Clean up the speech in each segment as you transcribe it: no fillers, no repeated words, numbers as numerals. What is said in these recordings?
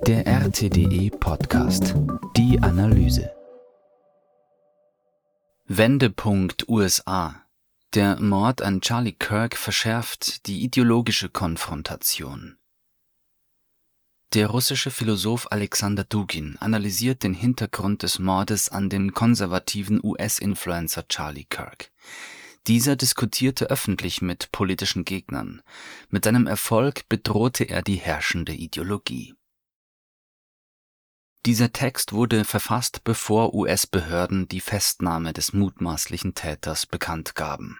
Der RTDE Podcast. Die Analyse. Wendepunkt USA. Der Mord an Charlie Kirk verschärft die ideologische Konfrontation. Der russische Philosoph Alexander Dugin analysiert den Hintergrund des Mordes an den konservativen US-Influencer Charlie Kirk. Dieser diskutierte öffentlich mit politischen Gegnern. Mit seinem Erfolg bedrohte er die herrschende Ideologie. Dieser Text wurde verfasst, bevor US-Behörden die Festnahme des mutmaßlichen Täters bekannt gaben.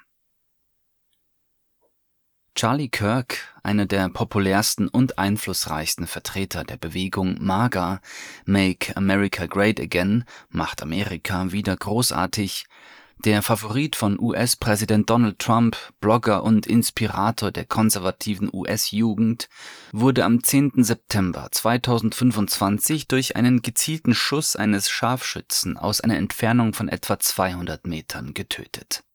Charlie Kirk, einer der populärsten und einflussreichsten Vertreter der Bewegung MAGA, Make America Great Again, macht Amerika wieder großartig, der Favorit von US-Präsident Donald Trump, Blogger und Inspirator der konservativen US-Jugend, wurde am 10. September 2025 durch einen gezielten Schuss eines Scharfschützen aus einer Entfernung von etwa 200 Metern getötet.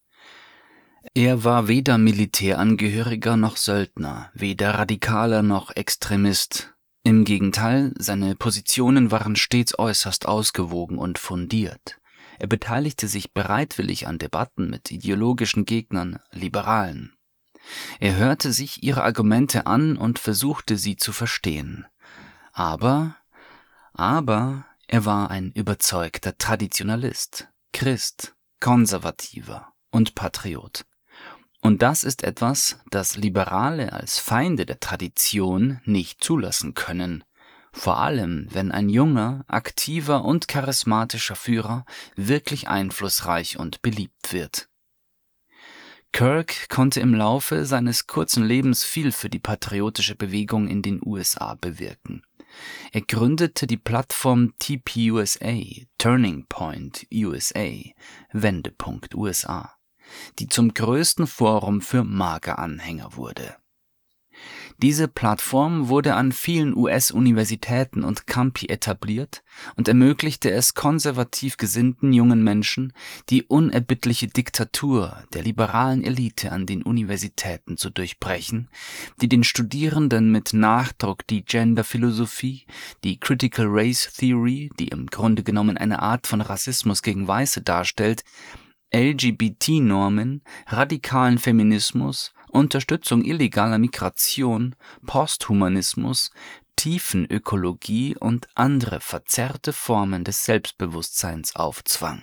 Er war weder Militärangehöriger noch Söldner, weder Radikaler noch Extremist. Im Gegenteil, seine Positionen waren stets äußerst ausgewogen und fundiert. Er beteiligte sich bereitwillig an Debatten mit ideologischen Gegnern, Liberalen. Er hörte sich ihre Argumente an und versuchte, sie zu verstehen. Aber er war ein überzeugter Traditionalist, Christ, Konservativer und Patriot. Und das ist etwas, das Liberale als Feinde der Tradition nicht zulassen können. Vor allem, wenn ein junger, aktiver und charismatischer Führer wirklich einflussreich und beliebt wird. Kirk konnte im Laufe seines kurzen Lebens viel für die patriotische Bewegung in den USA bewirken. Er gründete die Plattform TPUSA, Turning Point USA, Wendepunkt USA, die zum größten Forum für MAGA-Anhänger wurde. Diese Plattform wurde an vielen US-Universitäten und Campi etabliert und ermöglichte es konservativ gesinnten jungen Menschen, die unerbittliche Diktatur der liberalen Elite an den Universitäten zu durchbrechen, die den Studierenden mit Nachdruck die Genderphilosophie, die Critical Race Theory, die im Grunde genommen eine Art von Rassismus gegen Weiße darstellt, LGBT-Normen, radikalen Feminismus, Unterstützung illegaler Migration, Posthumanismus, Tiefenökologie und andere verzerrte Formen des Selbstbewusstseins aufzwang.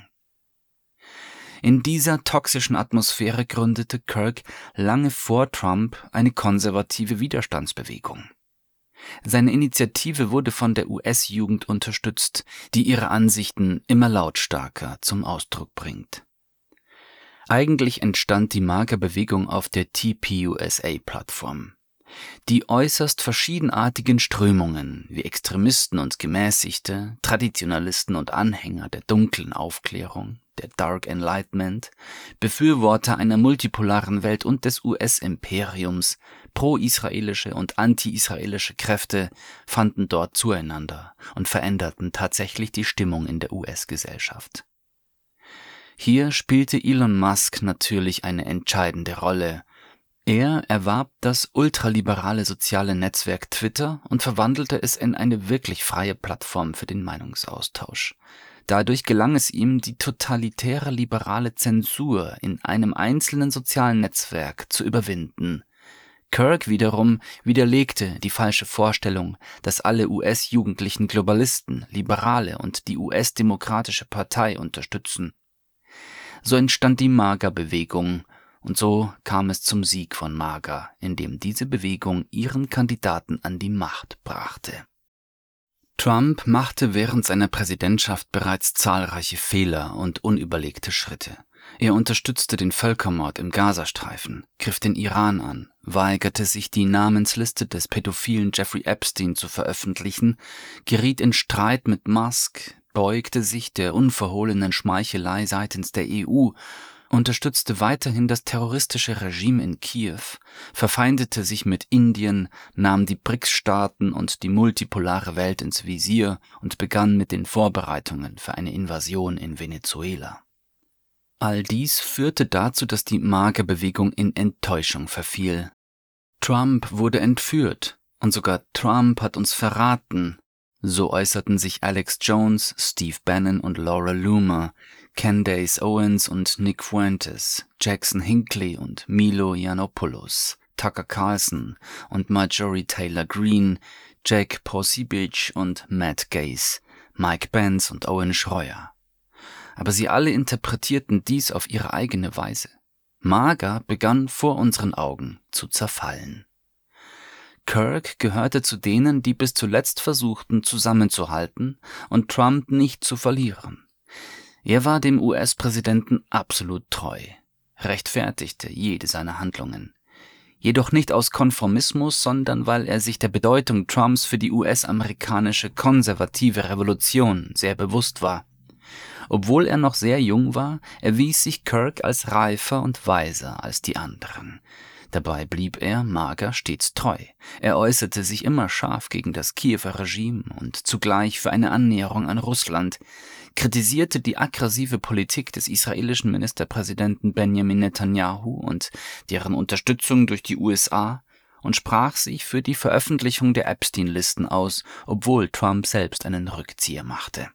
In dieser toxischen Atmosphäre gründete Kirk lange vor Trump eine konservative Widerstandsbewegung. Seine Initiative wurde von der US-Jugend unterstützt, die ihre Ansichten immer lautstarker zum Ausdruck bringt. Eigentlich entstand die MAGA-Bewegung auf der TPUSA-Plattform. Die äußerst verschiedenartigen Strömungen wie Extremisten und Gemäßigte, Traditionalisten und Anhänger der dunklen Aufklärung, der Dark Enlightenment, Befürworter einer multipolaren Welt und des US-Imperiums, pro-israelische und anti-israelische Kräfte fanden dort zueinander und veränderten tatsächlich die Stimmung in der US-Gesellschaft. Hier spielte Elon Musk natürlich eine entscheidende Rolle. Er erwarb das ultraliberale soziale Netzwerk Twitter und verwandelte es in eine wirklich freie Plattform für den Meinungsaustausch. Dadurch gelang es ihm, die totalitäre liberale Zensur in einem einzelnen sozialen Netzwerk zu überwinden. Kirk wiederum widerlegte die falsche Vorstellung, dass alle US-Jugendlichen Globalisten, Liberale und die US-Demokratische Partei unterstützen. So entstand die MAGA-Bewegung und so kam es zum Sieg von MAGA, indem diese Bewegung ihren Kandidaten an die Macht brachte. Trump machte während seiner Präsidentschaft bereits zahlreiche Fehler und unüberlegte Schritte. Er unterstützte den Völkermord im Gazastreifen, griff den Iran an, weigerte sich, die Namensliste des pädophilen Jeffrey Epstein zu veröffentlichen, geriet in Streit mit Musk, beugte sich der unverhohlenen Schmeichelei seitens der EU, unterstützte weiterhin das terroristische Regime in Kiew, verfeindete sich mit Indien, nahm die BRICS-Staaten und die multipolare Welt ins Visier und begann mit den Vorbereitungen für eine Invasion in Venezuela. All dies führte dazu, dass die MAGA-Bewegung in Enttäuschung verfiel. Trump wurde entführt, Und sogar Trump hat uns verraten. So äußerten sich Alex Jones, Steve Bannon und Laura Loomer, Candace Owens und Nick Fuentes, Jackson Hinckley und Milo Yiannopoulos, Tucker Carlson und Marjorie Taylor Greene, Jack Posobiec und Matt Gaetz, Mike Pence und Owen Schroyer. Aber sie alle interpretierten dies auf ihre eigene Weise. MAGA begann vor unseren Augen zu zerfallen. Kirk gehörte zu denen, die bis zuletzt versuchten, zusammenzuhalten und Trump nicht zu verlieren. Er war dem US-Präsidenten absolut treu, rechtfertigte jede seiner Handlungen. Jedoch nicht aus Konformismus, sondern weil er sich der Bedeutung Trumps für die US-amerikanische konservative Revolution sehr bewusst war. Obwohl er noch sehr jung war, erwies sich Kirk als reifer und weiser als die anderen. Dabei blieb er MAGA stets treu. Er äußerte sich immer scharf gegen das Kiewer Regime und zugleich für eine Annäherung an Russland, kritisierte die aggressive Politik des israelischen Ministerpräsidenten Benjamin Netanyahu und deren Unterstützung durch die USA und sprach sich für die Veröffentlichung der Epstein-Listen aus, obwohl Trump selbst einen Rückzieher machte.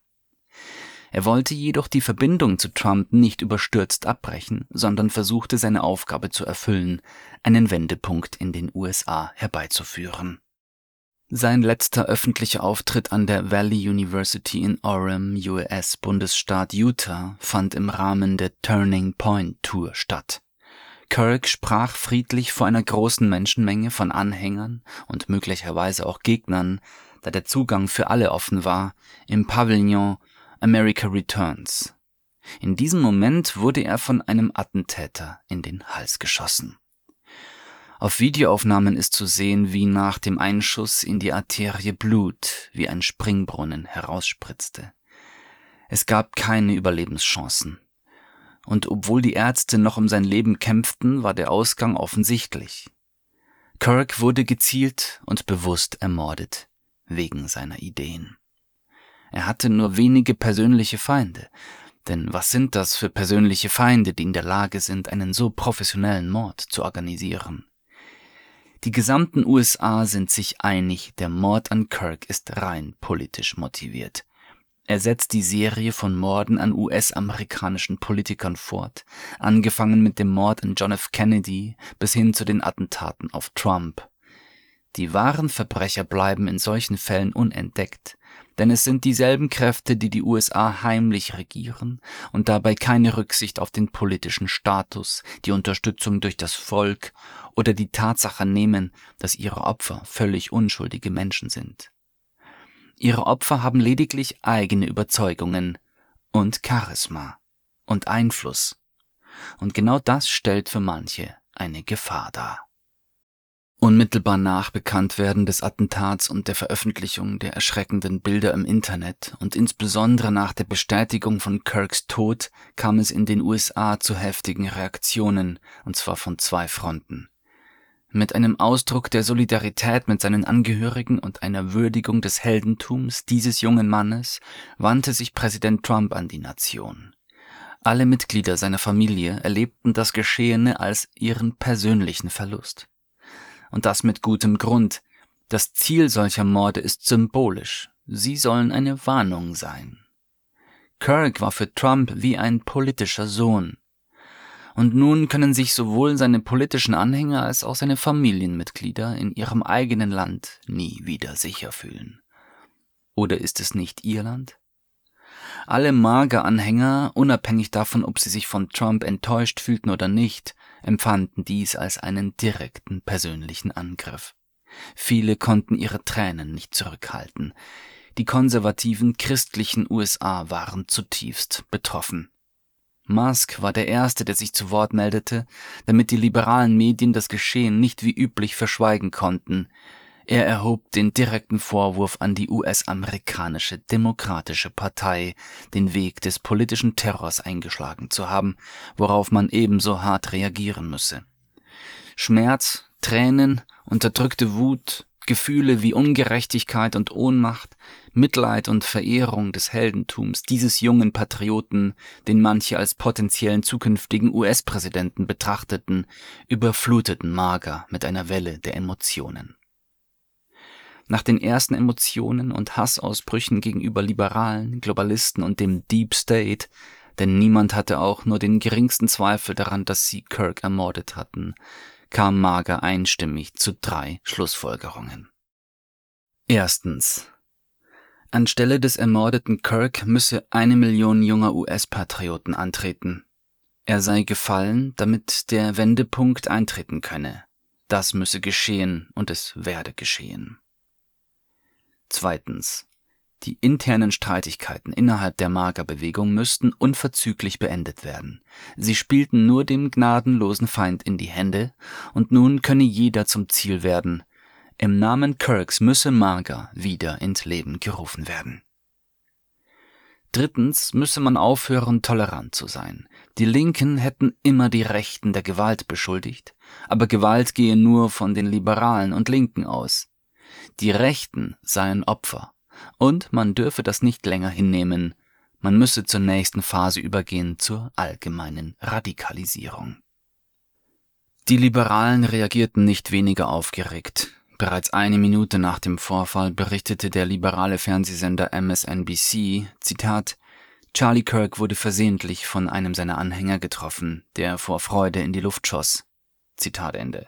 Er wollte jedoch die Verbindung zu Trump nicht überstürzt abbrechen, sondern versuchte seine Aufgabe zu erfüllen, einen Wendepunkt in den USA herbeizuführen. Sein letzter öffentlicher Auftritt an der Valley University in Orem, US-Bundesstaat Utah, fand im Rahmen der Turning Point Tour statt. Kirk sprach friedlich vor einer großen Menschenmenge von Anhängern und möglicherweise auch Gegnern, da der Zugang für alle offen war, im Pavillon America Returns. In diesem Moment wurde er von einem Attentäter in den Hals geschossen. Auf Videoaufnahmen ist zu sehen, wie nach dem Einschuss in die Arterie Blut wie ein Springbrunnen herausspritzte. Es gab keine Überlebenschancen. Und obwohl die Ärzte noch um sein Leben kämpften, war der Ausgang offensichtlich. Kirk wurde gezielt und bewusst ermordet, wegen seiner Ideen. Er hatte nur wenige persönliche Feinde. Denn was sind das für persönliche Feinde, die in der Lage sind, einen so professionellen Mord zu organisieren? Die gesamten USA sind sich einig, der Mord an Kirk ist rein politisch motiviert. Er setzt die Serie von Morden an US-amerikanischen Politikern fort, angefangen mit dem Mord an John F. Kennedy bis hin zu den Attentaten auf Trump. Die wahren Verbrecher bleiben in solchen Fällen unentdeckt, denn es sind dieselben Kräfte, die die USA heimlich regieren und dabei keine Rücksicht auf den politischen Status, die Unterstützung durch das Volk oder die Tatsache nehmen, dass ihre Opfer völlig unschuldige Menschen sind. Ihre Opfer haben lediglich eigene Überzeugungen und Charisma und Einfluss. Und genau das stellt für manche eine Gefahr dar. Unmittelbar nach Bekanntwerden des Attentats und der Veröffentlichung der erschreckenden Bilder im Internet und insbesondere nach der Bestätigung von Kirks Tod kam es in den USA zu heftigen Reaktionen, und zwar von zwei Fronten. Mit einem Ausdruck der Solidarität mit seinen Angehörigen und einer Würdigung des Heldentums dieses jungen Mannes wandte sich Präsident Trump an die Nation. Alle Mitglieder seiner Familie erlebten das Geschehene als ihren persönlichen Verlust. Und das mit gutem Grund. Das Ziel solcher Morde ist symbolisch. Sie sollen eine Warnung sein. Kirk war für Trump wie ein politischer Sohn. Und nun können sich sowohl seine politischen Anhänger als auch seine Familienmitglieder in ihrem eigenen Land nie wieder sicher fühlen. Oder ist es nicht ihr Land? Alle MAGA-Anhänger, unabhängig davon, ob sie sich von Trump enttäuscht fühlten oder nicht, empfanden dies als einen direkten persönlichen Angriff. Viele konnten ihre Tränen nicht zurückhalten. Die konservativen christlichen USA waren zutiefst betroffen. Musk war der Erste, der sich zu Wort meldete, damit die liberalen Medien das Geschehen nicht wie üblich verschweigen konnten. Er erhob den direkten Vorwurf an die US-amerikanische Demokratische Partei, den Weg des politischen Terrors eingeschlagen zu haben, worauf man ebenso hart reagieren müsse. Schmerz, Tränen, unterdrückte Wut, Gefühle wie Ungerechtigkeit und Ohnmacht, Mitleid und Verehrung des Heldentums dieses jungen Patrioten, den manche als potenziellen zukünftigen US-Präsidenten betrachteten, überfluteten MAGA mit einer Welle der Emotionen. Nach den ersten Emotionen und Hassausbrüchen gegenüber Liberalen, Globalisten und dem Deep State, denn niemand hatte auch nur den geringsten Zweifel daran, dass sie Kirk ermordet hatten, kam Marger einstimmig zu 3 Schlussfolgerungen. Erstens. Anstelle des ermordeten Kirk müsse 1 Million junger US-Patrioten antreten. Er sei gefallen, damit der Wendepunkt eintreten könne. Das müsse geschehen und es werde geschehen. Zweitens. Die internen Streitigkeiten innerhalb der Marger-Bewegung müssten unverzüglich beendet werden. Sie spielten nur dem gnadenlosen Feind in die Hände und nun könne jeder zum Ziel werden. Im Namen Kirks müsse Marger wieder ins Leben gerufen werden. Drittens müsse man aufhören, tolerant zu sein. Die Linken hätten immer die Rechten der Gewalt beschuldigt, aber Gewalt gehe nur von den Liberalen und Linken aus. Die Rechten seien Opfer, und man dürfe das nicht länger hinnehmen. Man müsse zur nächsten Phase übergehen, zur allgemeinen Radikalisierung. Die Liberalen reagierten nicht weniger aufgeregt. Bereits 1 Minute nach dem Vorfall berichtete der liberale Fernsehsender MSNBC, Zitat, Charlie Kirk wurde versehentlich von einem seiner Anhänger getroffen, der vor Freude in die Luft schoss. Zitat Ende.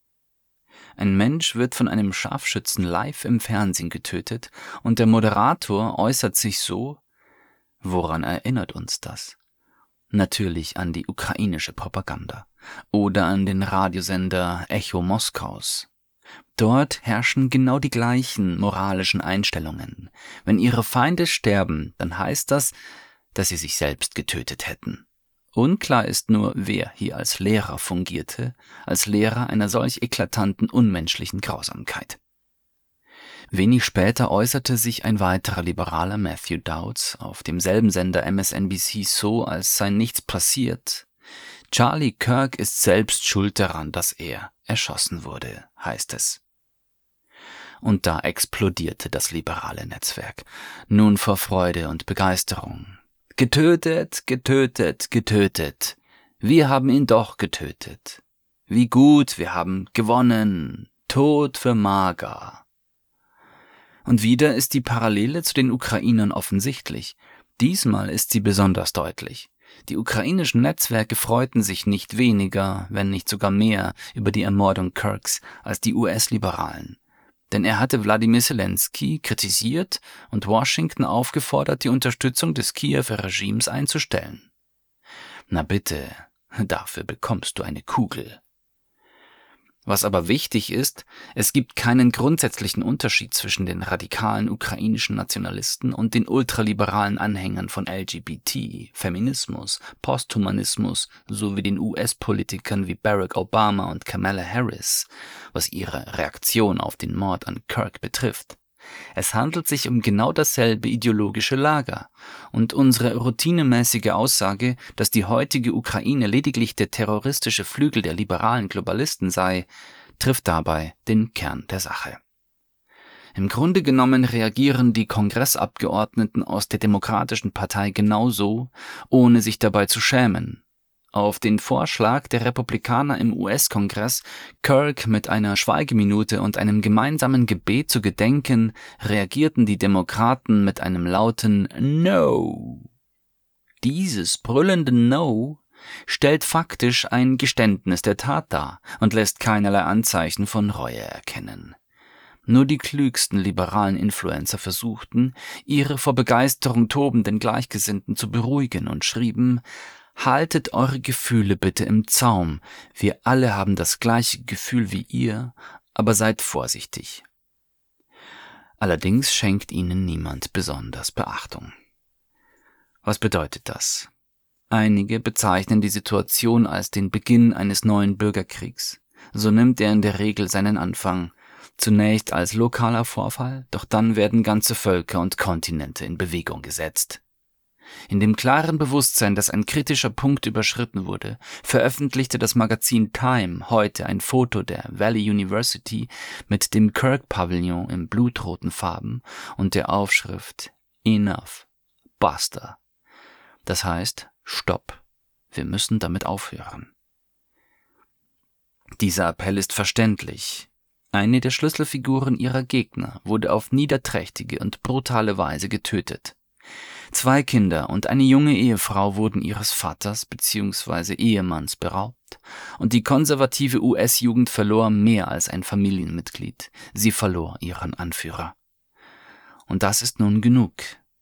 Ein Mensch wird von einem Scharfschützen live im Fernsehen getötet und der Moderator äußert sich so. Woran erinnert uns das? Natürlich an die ukrainische Propaganda oder an den Radiosender Echo Moskaus. Dort herrschen genau die gleichen moralischen Einstellungen. Wenn ihre Feinde sterben, dann heißt das, dass sie sich selbst getötet hätten. Unklar ist nur, wer hier als Lehrer fungierte, als Lehrer einer solch eklatanten, unmenschlichen Grausamkeit. Wenig später äußerte sich ein weiterer Liberaler, Matthew Dowds, auf demselben Sender MSNBC so, als sei nichts passiert. Charlie Kirk ist selbst schuld daran, dass er erschossen wurde, heißt es. Und da explodierte das liberale Netzwerk, nun vor Freude und Begeisterung. Getötet, getötet, getötet. Wir haben ihn doch getötet. Wie gut, wir haben gewonnen. Tod für Marger. Und wieder ist die Parallele zu den Ukrainern offensichtlich. Diesmal ist sie besonders deutlich. Die ukrainischen Netzwerke freuten sich nicht weniger, wenn nicht sogar mehr, über die Ermordung Kirks als die US-Liberalen. Denn er hatte Wladimir Zelensky kritisiert und Washington aufgefordert, die Unterstützung des Kiewer Regimes einzustellen. Na bitte, dafür bekommst du eine Kugel. Was aber wichtig ist, es gibt keinen grundsätzlichen Unterschied zwischen den radikalen ukrainischen Nationalisten und den ultraliberalen Anhängern von LGBT, Feminismus, Posthumanismus sowie den US-Politikern wie Barack Obama und Kamala Harris, was ihre Reaktion auf den Mord an Kirk betrifft. Es handelt sich um genau dasselbe ideologische Lager und unsere routinemäßige Aussage, dass die heutige Ukraine lediglich der terroristische Flügel der liberalen Globalisten sei, trifft dabei den Kern der Sache. Im Grunde genommen reagieren die Kongressabgeordneten aus der Demokratischen Partei genauso, ohne sich dabei zu schämen. Auf den Vorschlag der Republikaner im US-Kongress, Kirk mit einer Schweigeminute und einem gemeinsamen Gebet zu gedenken, reagierten die Demokraten mit einem lauten No. Dieses brüllende No stellt faktisch ein Geständnis der Tat dar und lässt keinerlei Anzeichen von Reue erkennen. Nur die klügsten liberalen Influencer versuchten, ihre vor Begeisterung tobenden Gleichgesinnten zu beruhigen und schrieben: Haltet eure Gefühle bitte im Zaum. Wir alle haben das gleiche Gefühl wie ihr, aber seid vorsichtig. Allerdings schenkt ihnen niemand besonders Beachtung. Was bedeutet das? Einige bezeichnen die Situation als den Beginn eines neuen Bürgerkriegs. So nimmt er in der Regel seinen Anfang. Zunächst als lokaler Vorfall, doch dann werden ganze Völker und Kontinente in Bewegung gesetzt. In dem klaren Bewusstsein, dass ein kritischer Punkt überschritten wurde, veröffentlichte das Magazin Time heute ein Foto der Valley University mit dem Kirk-Pavillon in blutroten Farben und der Aufschrift Enough, Basta. Das heißt, Stopp, wir müssen damit aufhören. Dieser Appell ist verständlich. Eine der Schlüsselfiguren ihrer Gegner wurde auf niederträchtige und brutale Weise getötet. 2 Kinder und eine junge Ehefrau wurden ihres Vaters bzw. Ehemanns beraubt, und die konservative US-Jugend verlor mehr als ein Familienmitglied. Sie verlor ihren Anführer. Und das ist nun genug.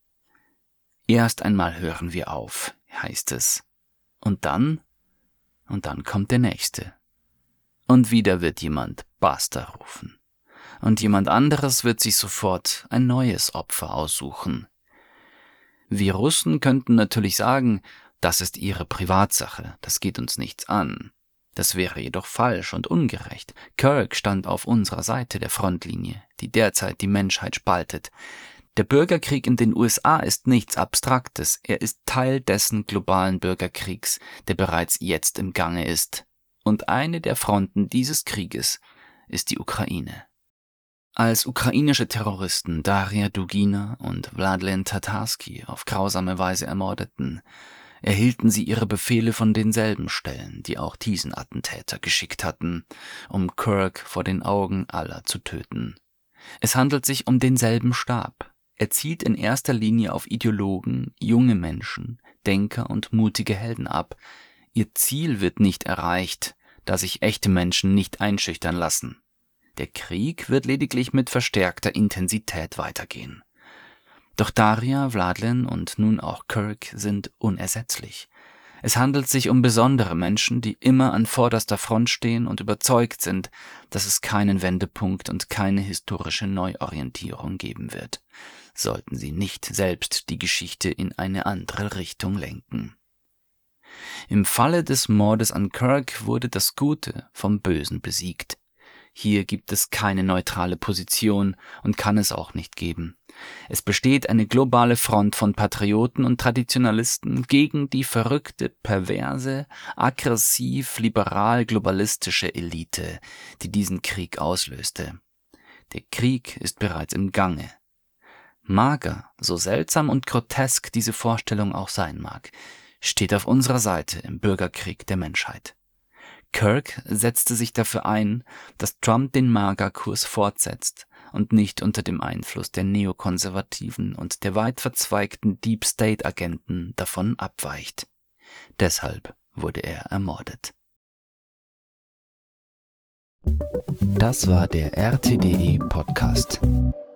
Erst einmal hören wir auf, heißt es. Und dann kommt der Nächste. Und wieder wird jemand Basta rufen. Und jemand anderes wird sich sofort ein neues Opfer aussuchen. Wir Russen könnten natürlich sagen, das ist ihre Privatsache, das geht uns nichts an. Das wäre jedoch falsch und ungerecht. Kirk stand auf unserer Seite der Frontlinie, die derzeit die Menschheit spaltet. Der Bürgerkrieg in den USA ist nichts Abstraktes, er ist Teil dessen globalen Bürgerkriegs, der bereits jetzt im Gange ist. Und eine der Fronten dieses Krieges ist die Ukraine. Als ukrainische Terroristen Daria Dugina und Wladlen Tatarsky auf grausame Weise ermordeten, erhielten sie ihre Befehle von denselben Stellen, die auch diesen Attentäter geschickt hatten, um Kirk vor den Augen aller zu töten. Es handelt sich um denselben Stab. Er zielt in erster Linie auf Ideologen, junge Menschen, Denker und mutige Helden ab. Ihr Ziel wird nicht erreicht, da sich echte Menschen nicht einschüchtern lassen. Der Krieg wird lediglich mit verstärkter Intensität weitergehen. Doch Daria, Wladlen und nun auch Kirk sind unersetzlich. Es handelt sich um besondere Menschen, die immer an vorderster Front stehen und überzeugt sind, dass es keinen Wendepunkt und keine historische Neuorientierung geben wird, sollten sie nicht selbst die Geschichte in eine andere Richtung lenken. Im Falle des Mordes an Kirk wurde das Gute vom Bösen besiegt. Hier gibt es keine neutrale Position und kann es auch nicht geben. Es besteht eine globale Front von Patrioten und Traditionalisten gegen die verrückte, perverse, aggressiv, liberal-globalistische Elite, die diesen Krieg auslöste. Der Krieg ist bereits im Gange. Mager, so seltsam und grotesk diese Vorstellung auch sein mag, steht auf unserer Seite im Bürgerkrieg der Menschheit. Kirk setzte sich dafür ein, dass Trump den MAGA-Kurs fortsetzt und nicht unter dem Einfluss der Neokonservativen und der weit verzweigten Deep-State-Agenten davon abweicht. Deshalb wurde er ermordet. Das war der RTDE-Podcast.